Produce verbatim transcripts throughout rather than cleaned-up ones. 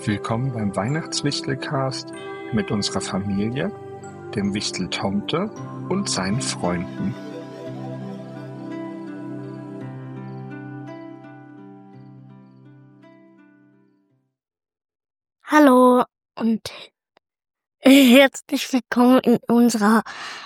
Willkommen beim Weihnachtswichtelcast mit unserer Familie, dem Wichtel Tomte und seinen Freunden. Hallo und herzlich willkommen in unserer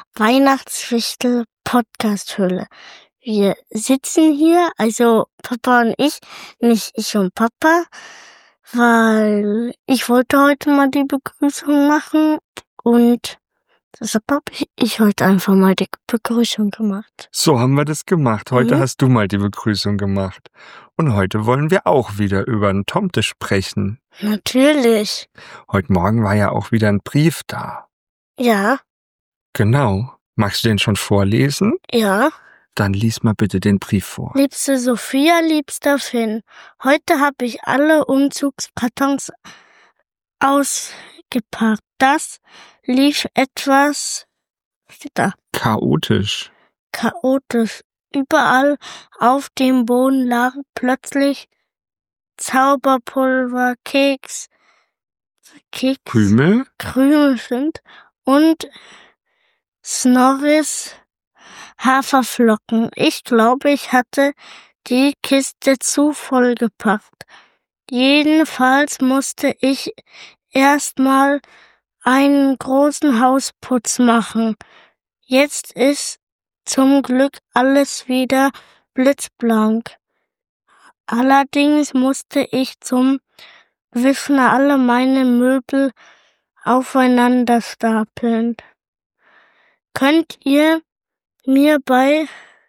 Weihnachtswichtel-Podcast-Höhle. Wir sitzen hier, also Papa und ich, nicht ich und Papa, weil ich wollte heute mal die Begrüßung machen und deshalb habe ich heute einfach mal die Begrüßung gemacht. So haben wir das gemacht. Heute Mhm. hast du mal die Begrüßung gemacht. Und heute wollen wir auch wieder über einen Tomte sprechen. Natürlich. Heute Morgen war ja auch wieder ein Brief da. Ja, Genau. Magst du den schon vorlesen? ja. Dann lies mal bitte den Brief vor. Liebste Sophia, liebster Finn, heute habe ich alle Umzugskartons ausgepackt. Das lief etwas steht da, Chaotisch. chaotisch. Überall auf dem Boden lag plötzlich Zauberpulver, Keks, Keks, Krümel? Krümel sind und Snorris Haferflocken. Ich glaube, ich hatte die Kiste zu voll gepackt. Jedenfalls musste ich erstmal einen großen Hausputz machen. Jetzt ist zum Glück alles wieder blitzblank. Allerdings musste ich zum Wischen alle meine Möbel aufeinander stapeln. Könnt ihr mir bei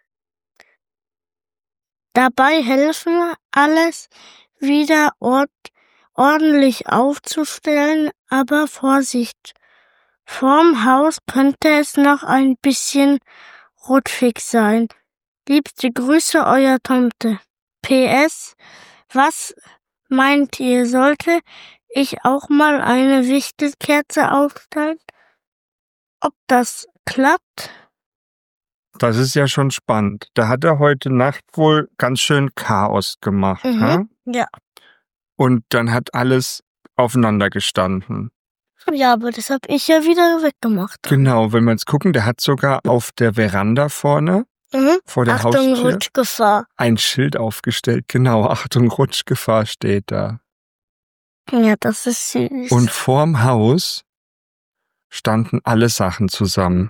dabei helfen, alles wieder ord ordentlich aufzustellen, aber Vorsicht, vorm Haus könnte es noch ein bisschen rutschig sein. Liebste Grüße, euer Tomte. P S. Was meint ihr, sollte ich auch mal eine Wichtelkerze aufstellen? Ob das klappt? Das ist ja schon spannend. Da hat er heute Nacht wohl ganz schön Chaos gemacht. Mhm. Ha? Ja. Und dann hat alles aufeinander gestanden. Ja, aber das habe ich ja wieder weggemacht. Genau, wenn wir jetzt gucken, der hat sogar auf der Veranda vorne, Mhm. vor der Achtung, Haustür, Rutschgefahr. ein Schild aufgestellt. Genau, Achtung, Rutschgefahr steht da. Ja, das ist süß. Und vorm Haus standen alle Sachen zusammen.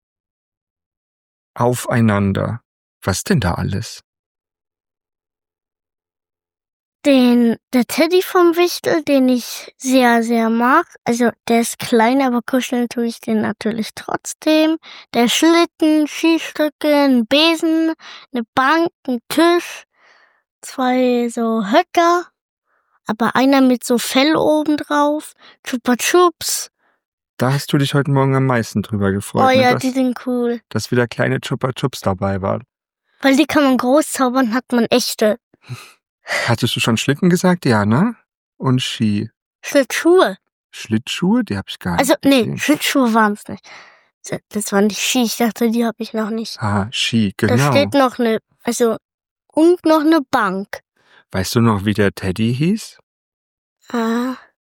Aufeinander. Was denn da alles? Den, der Teddy vom Wichtel, den ich sehr, sehr mag, also der ist klein, aber kuscheln tue ich den natürlich trotzdem. Der Schlitten, Skistöcke, ein Besen, eine Bank, ein Tisch, zwei so Höcker, aber einer mit so Fell oben drauf, Chupa Chups. Da hast du dich heute Morgen am meisten drüber gefreut, Oh ne, ja, dass, die sind cool. dass wieder kleine Chupa Chups dabei waren. Weil die kann man groß zaubern, hat man echte. Hattest du schon Schlitten gesagt? Ja, ne? Und Ski. Schlittschuhe. Schlittschuhe? Die hab ich gar Also, nicht nee, gesehen. Schlittschuhe waren es nicht. Das waren die Ski, ich dachte, die habe ich noch nicht. Ah, Ski, Da genau. steht noch eine, also, und noch eine Bank. Weißt du noch, wie der Teddy hieß? Ah,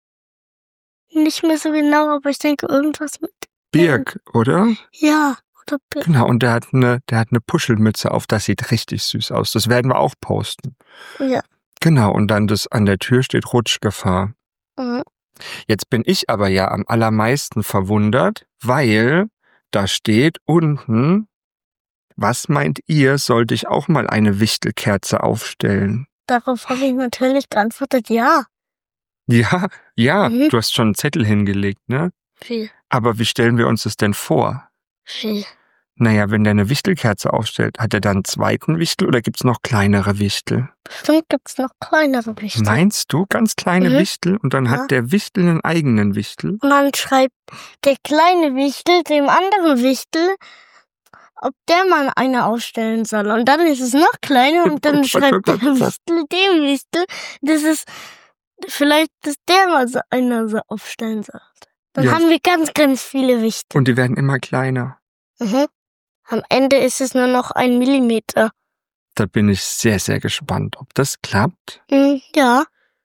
nicht mehr so genau, aber ich denke irgendwas mit. Birk, oder? Ja, oder Birk. Genau, und der hat eine, der hat eine Puschelmütze auf, das sieht richtig süß aus. Das werden wir auch posten. Ja. Genau, und dann das an der Tür steht Rutschgefahr. Mhm. Jetzt bin ich aber ja am allermeisten verwundert, weil da steht unten, was meint ihr, sollte ich auch mal eine Wichtelkerze aufstellen? Darauf habe ich natürlich geantwortet, ja. Ja, ja, Mhm. du hast schon einen Zettel hingelegt, ne? Viel, Aber wie stellen wir uns das denn vor? viel. Naja, wenn der eine Wichtelkerze aufstellt, hat er dann einen zweiten Wichtel oder gibt's noch kleinere Wichtel? Bestimmt gibt's noch kleinere Wichtel. Meinst du, ganz kleine Mhm. Wichtel und dann Ja. hat der Wichtel einen eigenen Wichtel? Und dann schreibt der kleine Wichtel dem anderen Wichtel, ob der mal eine aufstellen soll. Und dann ist es noch kleiner und dann schreibt der Wichtel dem Wichtel, dass es vielleicht, dass der mal so einer so aufstellen soll. Dann Ja. haben wir ganz, ganz viele Wichtel. Und die werden immer kleiner. Mhm. Am Ende ist es nur noch ein Millimeter. Da bin ich sehr, sehr gespannt, ob das klappt. Mhm, ja.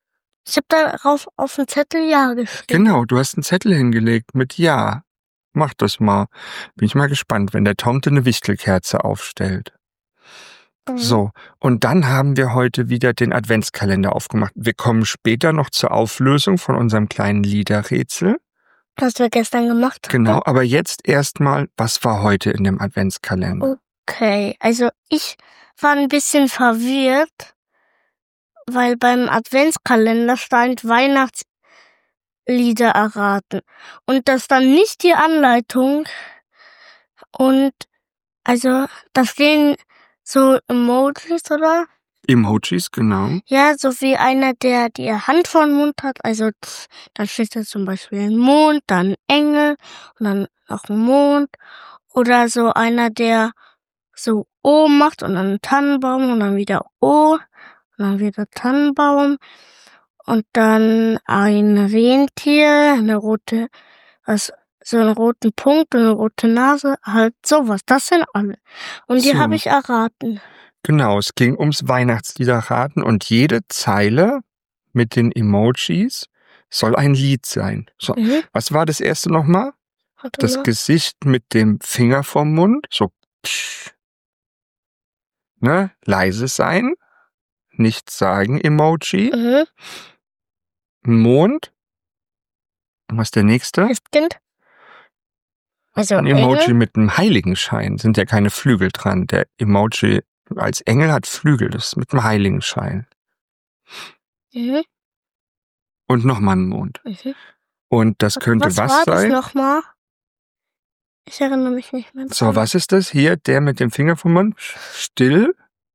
Ich habe darauf auf den Zettel Ja geschrieben. Genau, du hast einen Zettel hingelegt mit Ja. Mach das mal. Bin ich mal gespannt, wenn der Tomte eine Wichtelkerze aufstellt. Mhm. So, und dann haben wir heute wieder den Adventskalender aufgemacht. Wir kommen später noch zur Auflösung von unserem kleinen Liederrätsel. Was wir gestern gemacht haben. Genau, aber jetzt erstmal, was war heute in dem Adventskalender? Okay, also ich war ein bisschen verwirrt, weil beim Adventskalender stand Weihnachtslieder erraten. Und das dann nicht die Anleitung. Und also da stehen so Emojis, oder? Emojis, genau. Ja, so wie einer, der die Hand vor den Mund hat. Also da steht da zum Beispiel ein Mond, dann ein Engel und dann noch ein Mond. Oder so einer, der so O macht und dann einen Tannenbaum und dann wieder O und dann wieder Tannenbaum. Und dann ein Rentier, eine rote, was, so einen roten Punkt und eine rote Nase, halt sowas. Das sind alle. Und die So. habe ich erraten. Genau, es ging ums Weihnachtsliederraten und jede Zeile mit den Emojis soll ein Lied sein. So, Mhm. was war das erste nochmal? Warte Das mal. Gesicht mit dem Finger vorm Mund, so psch. Ne? Leise sein, nichts sagen, Emoji, Mhm. Mond. Und was ist der nächste? Christkind. Also Ein Emoji Engel. mit einem Heiligenschein, sind ja keine Flügel dran. Der Emoji als Engel hat Flügel, das ist mit einem Heiligenschein. Mhm. Und nochmal ein Mond. Mhm. Und das könnte was was war sein? das nochmal? Ich erinnere mich nicht mehr. So, dran. was ist das hier? Der mit dem Finger vom Mund? Still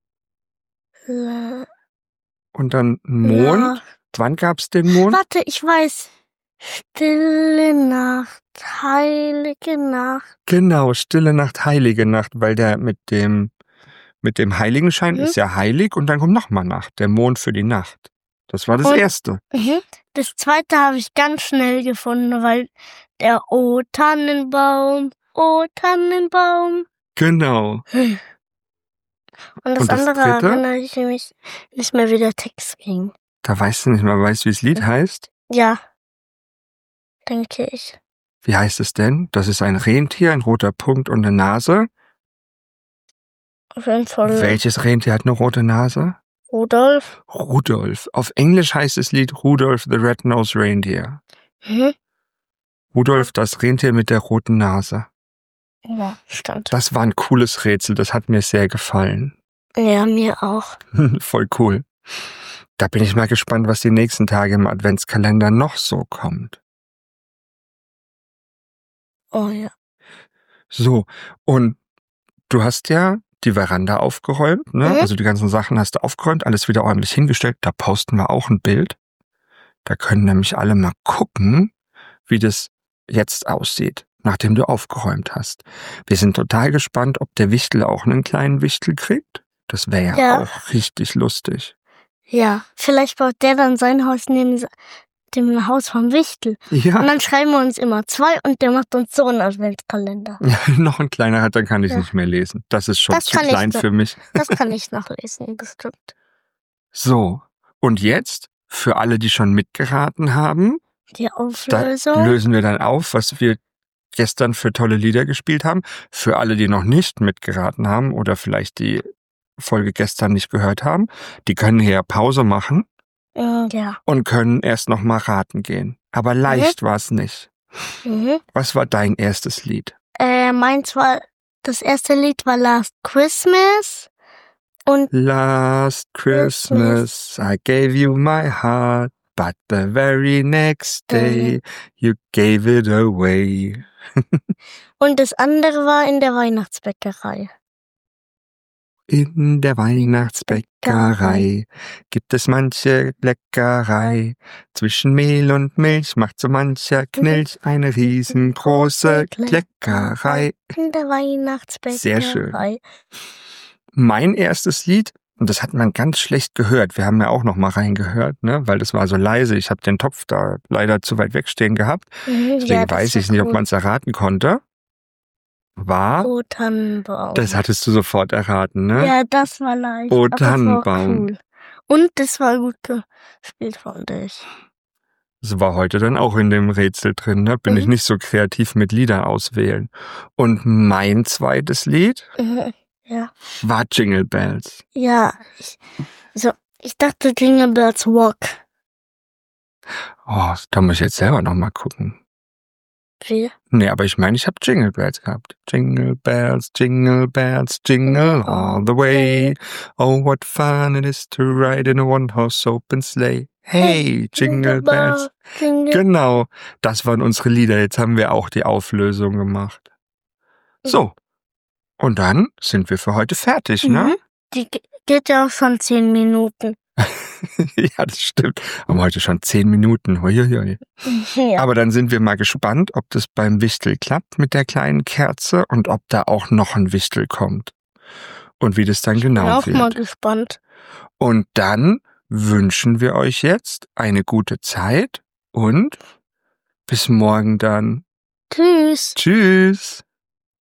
La- und dann Mond. La- Wann gab's den Mond? Warte, ich weiß. Stille Nacht, heilige Nacht. Genau, Stille Nacht, Heilige Nacht, weil der mit dem mit dem Heiligenschein Mhm. ist ja heilig und dann kommt nochmal Nacht, der Mond für die Nacht. Das war das Und- erste. Mhm. Das zweite habe ich ganz schnell gefunden, weil der O Tannenbaum, O Tannenbaum. Genau. Und das, Und das andere dritte? erinnere ich mich nicht mehr, wie der Text ging. Da weißt du nicht mal, weißt, wie das Lied Mhm. heißt? Ja, denke ich. Wie heißt es denn? Das ist ein Rentier, ein roter Punkt und eine Nase. Auf jeden Fall Welches Rentier hat eine rote Nase? Rudolf. Rudolf. Auf Englisch heißt das Lied Rudolph the Red-Nosed Reindeer. Mhm. Rudolf, das Rentier mit der roten Nase. Ja, stimmt. Das war ein cooles Rätsel, das hat mir sehr gefallen. Ja, mir auch. Voll cool. Da bin ich mal gespannt, was die nächsten Tage im Adventskalender noch so kommt. Oh ja. So, und du hast ja die Veranda aufgeräumt, ne? Mhm. Also die ganzen Sachen hast du aufgeräumt, alles wieder ordentlich hingestellt. Da posten wir auch ein Bild. Da können nämlich alle mal gucken, wie das jetzt aussieht, nachdem du aufgeräumt hast. Wir sind total gespannt, ob der Wichtel auch einen kleinen Wichtel kriegt. Das wäre ja, Ja. auch richtig lustig. Ja, vielleicht baut der dann sein Haus neben se- dem Haus vom Wichtel. Und Ja, dann schreiben wir uns immer zwei und der macht uns so einen Adventskalender. noch ein kleiner hat, dann kann ich Ja. nicht mehr lesen. Das ist schon Das zu kann ich klein so. für mich. Das kann ich nachlesen, bestimmt. So, und jetzt, für alle, die schon mitgeraten haben, Die da Auflösung. lösen wir dann auf, was wir gestern für tolle Lieder gespielt haben. Für alle, die noch nicht mitgeraten haben oder vielleicht die Folge gestern nicht gehört haben, die können hier Pause machen Mm, Ja. und können erst noch mal raten gehen. Aber leicht war es nicht. Mhm. Was war dein erstes Lied? Äh, meins war, das erste Lied war Last Christmas. Und Last Christmas I gave you my heart, but the very next day you gave it away. Und das andere war in der Weihnachtsbäckerei. In der Weihnachtsbäckerei gibt es manche Leckerei. Zwischen Mehl und Milch macht so mancher Knilch eine riesengroße Kleckerei. In der Weihnachtsbäckerei. Sehr schön. Mein erstes Lied, und das hat man ganz schlecht gehört, wir haben ja auch noch mal reingehört, ne, weil das war so leise. Ich habe den Topf da leider zu weit wegstehen gehabt. Mhm, Deswegen ja, das weiß war ich nicht, ob cool. man es erraten konnte. War, O Tannenbaum. das hattest du sofort erraten, ne? Ja, das war leicht. O aber das war auch Tannenbaum. cool. Und das war gut gespielt von dich. Das war heute dann auch in dem Rätsel drin, ne? Bin Mhm. ich nicht so kreativ mit Lieder auswählen. Und mein zweites Lied Mhm. Ja. war Jingle Bells. Ja. Ich, also, ich dachte Jingle Bells Walk. Oh, da muss ich jetzt selber nochmal gucken. Wie? Nee, aber ich meine, ich habe Jingle Bells gehabt. Jingle Bells, Jingle Bells, Jingle all the way. Oh, what fun it is to ride in a one-horse open sleigh. Hey, Jingle Bells. Jingle. Genau, das waren unsere Lieder. Jetzt haben wir auch die Auflösung gemacht. So, und dann sind wir für heute fertig, ne? Mhm. Die ge- geht ja auch schon zehn Minuten. Ja, das stimmt. Haben heute schon zehn Minuten. Huiuiui. Ja. Aber dann sind wir mal gespannt, ob das beim Wichtel klappt mit der kleinen Kerze und ob da auch noch ein Wichtel kommt. Und wie das dann Bin genau auch mal wird. gespannt. Und dann wünschen wir euch jetzt eine gute Zeit und bis morgen dann. Tschüss. Tschüss.